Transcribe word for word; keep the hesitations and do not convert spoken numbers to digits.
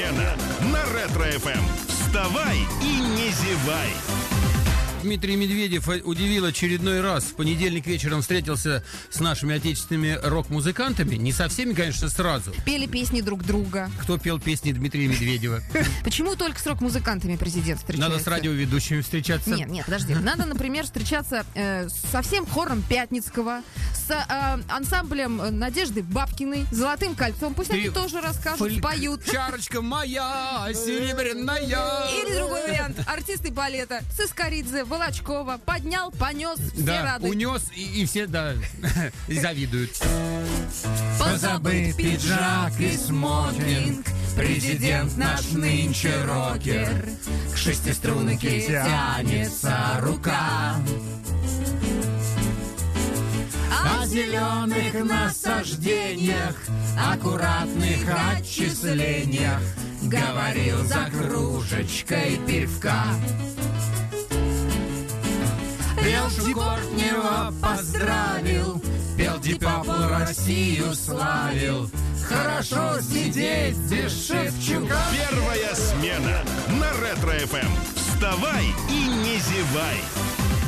смена на Ретро-эф эм. Вставай и не зевай. Дмитрий Медведев удивил очередной раз. В понедельник вечером встретился с нашими отечественными рок-музыкантами. Не со всеми, конечно, сразу. Пели песни друг друга. Кто пел песни Дмитрия Медведева? Почему только с рок-музыкантами президент встречается? Надо с радиоведущими встречаться. Нет, нет, подожди. Надо, например, встречаться э, со всем хором Пятницкого, с э, ансамблем Надежды Бабкиной, Золотым кольцом. Пусть Ты... они тоже расскажут, Фоль... споют. Чарочка моя, серебряная. Или другой вариант. Артисты балета. Сыскоридзе, Волочкова. Поднял, понес, все да, рады. унес, и, и все, да, завидуют. Позабыт пиджак и смокинг, президент наш нынче рокер. К шестиструнке тянется рука. О зеленых насаждениях, аккуратных отчислениях говорил за кружечкой пивка. Пел Шукортнева, поздравил, пел Deep Purple, Россию славил. Хорошо сидеть без Шевчука. Первая смена на Ретро-эф эм. Вставай и не зевай.